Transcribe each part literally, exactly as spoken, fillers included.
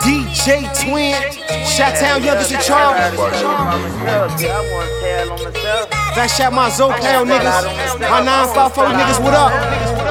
D J Twin, Chi-Town youngest in charge. Fat shot my Zopound niggas, my nine five four niggas, what up?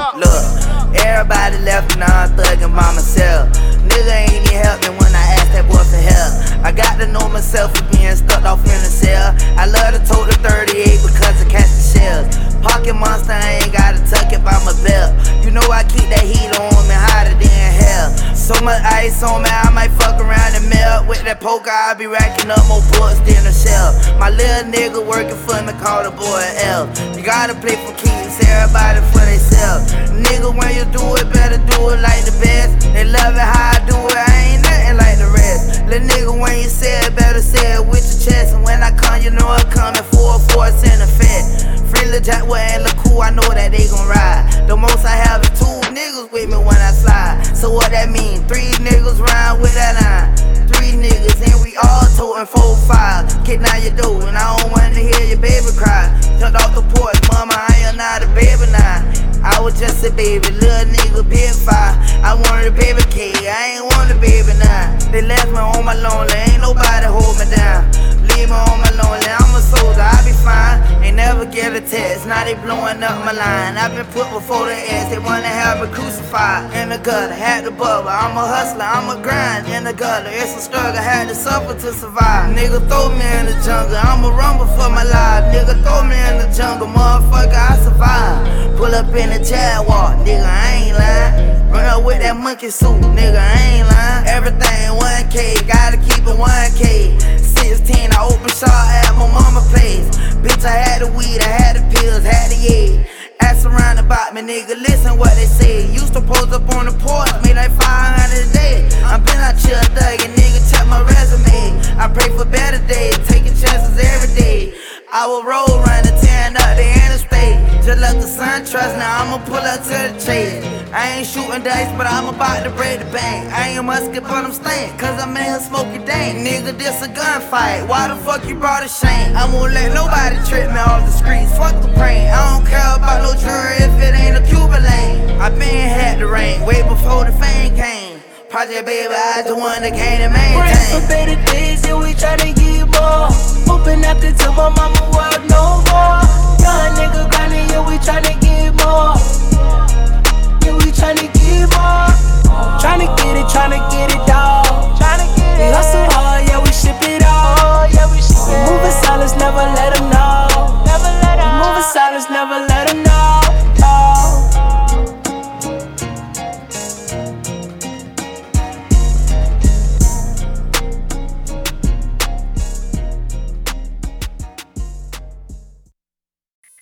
Look, everybody left and I'm thugging by myself. Nigga ain't even help me when I asked that boy for help. I got to know myself for being stuck off in the cell. I love to tote the thirty-eight because I catch the shells. Pocket monster, I ain't gotta tuck it by my belt. You know I keep that heat on me hotter than hell. So much ice on me, I might fuck around and melt. With that poker, I be racking up more bullets than a shell. My little nigga working for me, call the boy L. You gotta play for keeps, everybody for themselves. Nigga, when you do it, better do it like the best. They love it how I do it, I ain't nothing like the rest. Little nigga, when you say it, better say it with your chest. And when I come, you know I'm coming full force in effect. Free Lil Jack and Lil Cool, I know that they gon' ride. The most I have is two niggas with me when I slide. So what that mean? Three niggas round with that line. Three niggas and we all totin' four five. Get down your door and I don't wanna hear your baby cry. Jumped off the porch, mama, I am not a baby now. I was just a baby, little nigga, big five. I wanted a baby K, I ain't want a baby now. They left me on my lonely, ain't nobody hold me down. Leave me on my lonely, I'm a soldier, I be fine. Ain't never get a text, now they blowing up my line. I been put before the ass, they wanna have me crucified. In the gutter, had to bubble, I'm a hustler, I'm a grind. In the gutter, it's a struggle, had to suffer to survive. Nigga throw me in the jungle, I'ma rumble for my life. Nigga throw me in the jungle, motherfucker, I survive. Pull up in the Jaguar, nigga, I ain't lying. Run up with that monkey suit, nigga, I ain't lying. Everything one K, gotta keep it one K. sixteen, I open shop at my mama place. Bitch, I had the weed, I had the pills, had the yeah. Ask around about me, nigga, listen what they say. Used to pose up on the porch, made like five hundred a day. I been out here thuggin', nigga, check my resume. I pray for better days, taking chances every day. I will roll around and tearing up the interstate. Just let the sun trust, now I'ma pull up to the chase. I ain't shooting dice, but I'm about to break the bank. I ain't musket, but I'm stank, cause I'm in here smoking dank. Nigga, this a gunfight, why the fuck you brought a shame? I won't let nobody trip me off the streets, fuck the brain. I don't care about no jury if it ain't a Cuban lane. I been had the rain, way before the fame came. Project baby, I the one that came to maintain. Praying for better days, yeah, we tryna get more. Hoping I can tell my mama world no more. Young nigga grinding, yeah, we tryna get more. Yeah, we tryna get more. Tryna get it, tryna get it